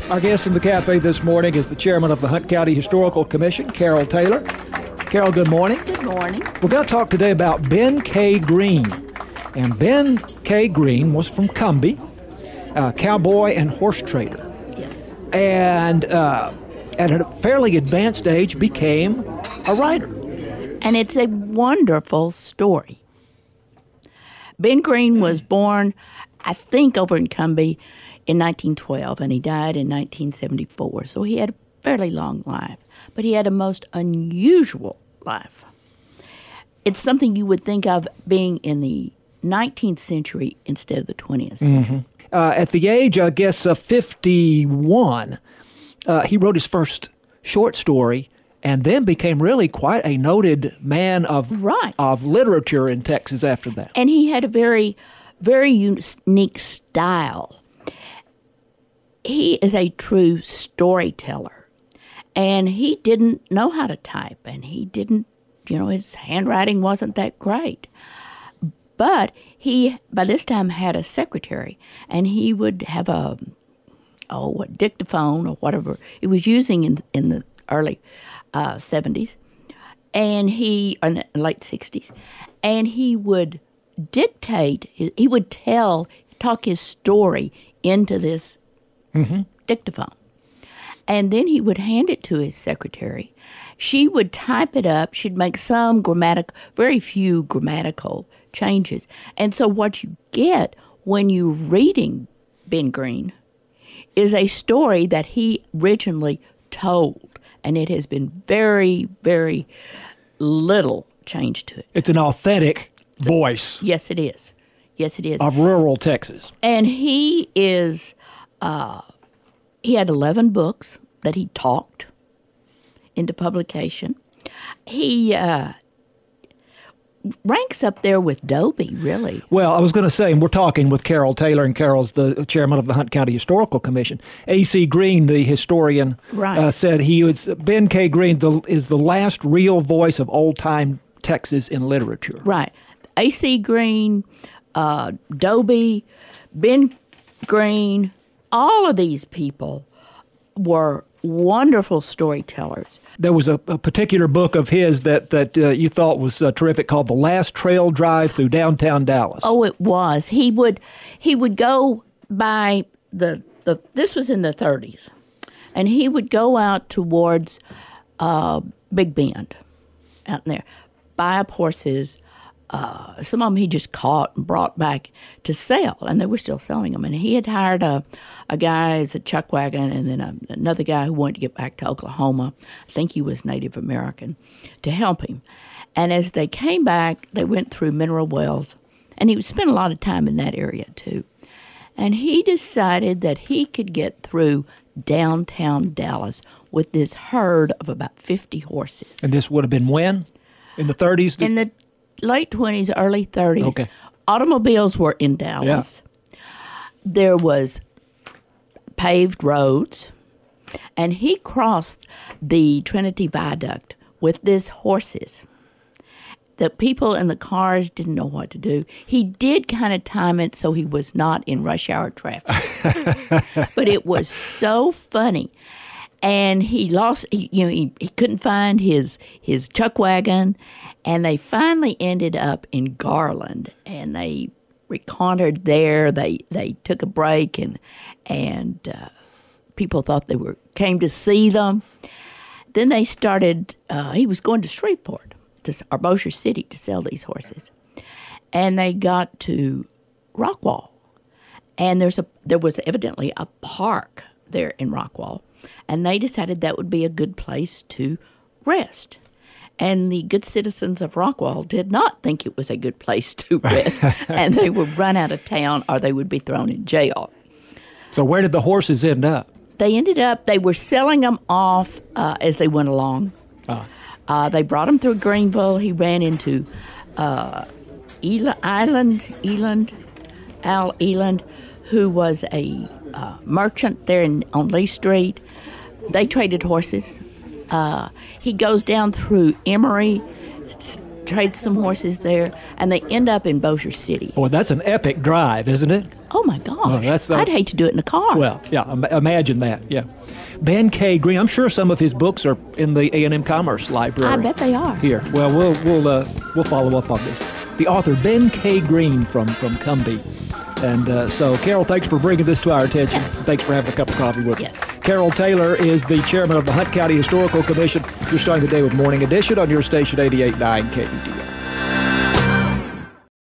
Our guest in the cafe this morning is the chairman of the Hunt County Historical Commission, Carol Taylor. Carol, good morning. Good morning. We're going to talk today about Ben K. Green. And Ben K. Green was from Cumbie, a cowboy and horse trader. Yes. And at a fairly advanced age became a writer. And it's a wonderful story. Ben Green was born, I think, over in Cumbie in 1912, and he died in 1974. So he had a fairly long life, but he had a most unusual life. It's something you would think of being in the 19th century instead of the 20th century. At the age, I guess, of 51, he wrote his first short story and then became really quite a noted man of literature in Texas after that. And he had a very, very unique style. He is a true storyteller, and he didn't know how to type, and he didn't, his handwriting wasn't that great. But he, by this time, had a secretary, and he would have a dictaphone or whatever he was using in the early 70s, and in the late 60s, and he would dictate, he would talk his story into this dictaphone. And then he would hand it to his secretary. She would type it up. She'd make very few grammatical changes. And so what you get when you're reading Ben Green is a story that he originally told. And it has been very, very little change to it. It's an authentic voice. Yes, it is. Yes, it is. Of rural Texas. And he is... he had 11 books that he talked into publication. He ranks up there with Dobie, really. Well, I was going to say, and we're talking with Carol Taylor, and Carol's the chairman of the Hunt County Historical Commission. A.C. Green, the historian, said Ben K. Green is the last real voice of old-time Texas in literature. Right. A.C. Green, Dobie, Ben Green, all of these people were wonderful storytellers. There was a particular book of his that you thought was terrific called The Last Trail Drive Through Downtown Dallas. Oh, it was. He would go by this was in the 30s, and he would go out towards Big Bend out there, buy up horses. Some of them he just caught and brought back to sell, and they were still selling them. And he had hired a guy as a chuck wagon, and then another guy who wanted to get back to Oklahoma. I think he was Native American, to help him. And as they came back, they went through Mineral Wells, and he would spend a lot of time in that area too. And he decided that he could get through downtown Dallas with this herd of about 50 horses. And this would have been when? In the 30s? In the late 20s, early 30s. Okay. Automobiles were in Dallas. Yeah. There was paved roads, and he crossed the Trinity Viaduct with these horses. The people in the cars didn't know what to do. He did kind of time it so he was not in rush hour traffic. But it was so funny. And he couldn't find his chuck wagon, and they finally ended up in Garland, and they reconnoitered there. They took a break, and people thought came to see them. Then they started. He was going to Shreveport, or Bossier City, to sell these horses, and they got to Rockwall, and there was evidently a park there in Rockwall. And they decided that would be a good place to rest. And the good citizens of Rockwall did not think it was a good place to rest, and they would run out of town or they would be thrown in jail. So where did the horses end up? They were selling them off as they went along. They brought them through Greenville. He ran into Al Eland, who was a merchant there on Lee Street. They traded horses. He goes down through Emory, trade some horses there, and they end up in Bossier City. Boy, that's an epic drive, isn't it? Oh, my gosh. I'd hate to do it in a car. Well, yeah, imagine that, yeah. Ben K. Green, I'm sure some of his books are in the A&M Commerce Library. I bet they are. Here, well, we'll follow up on this. The author, Ben K. Green from Cumbie. And so, Carol, thanks for bringing this to our attention. Yes. Thanks for having a cup of coffee with us. Yes. Carol Taylor is the chairman of the Hunt County Historical Commission. You're starting the day with Morning Edition on your station 88.9 KUTO.